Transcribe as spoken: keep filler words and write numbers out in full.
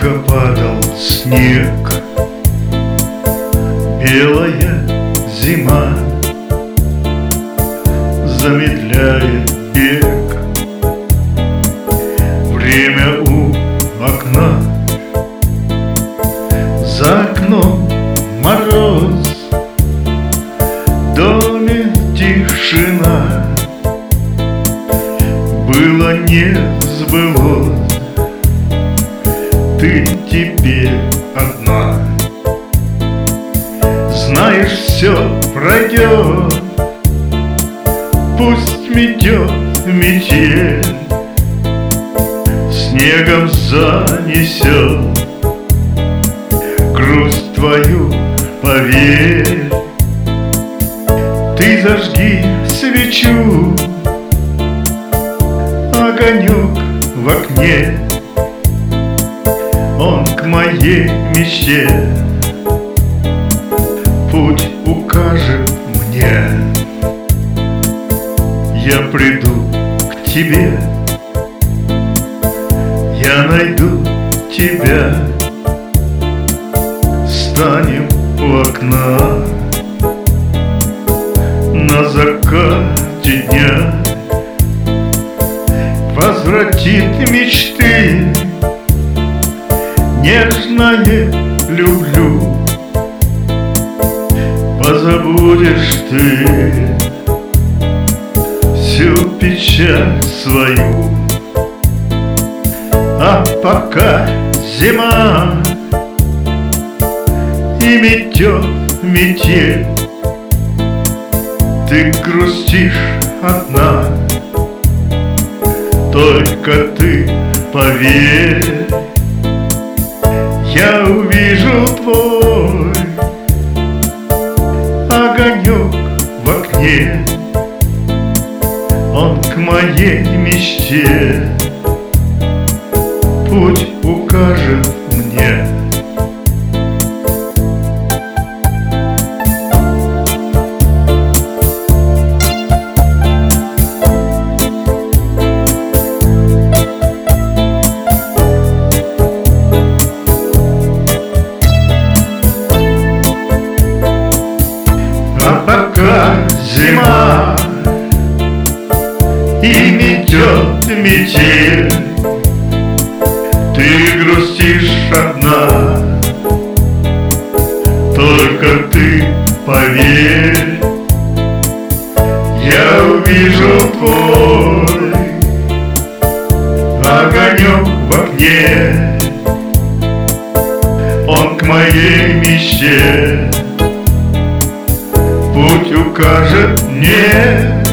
Тихо падал снег, белая зима замедляет бег. Время у окна, за окном мороз, в доме тишина. Было не сбылось, ты теперь одна. Знаешь, все пройдет, пусть метет метель, снегом занесет грусть твою, поверь. Ты зажги свечу, огонек в окне, он к моей мечте путь укажет мне. Я приду к тебе, я найду тебя, станем у окна на закате дня. Возвратит мечты нежное люблю. Позабудешь ты всю печаль свою. А пока зима и метет метель, ты грустишь одна. Только ты поверь, я увижу твой огонек в окне, он к моей мечте путь укажет мне. Пока зима и метет метель, ты грустишь одна. Только ты поверь, я увижу твой огонек в окне, он к моей мечте путь укажет мне.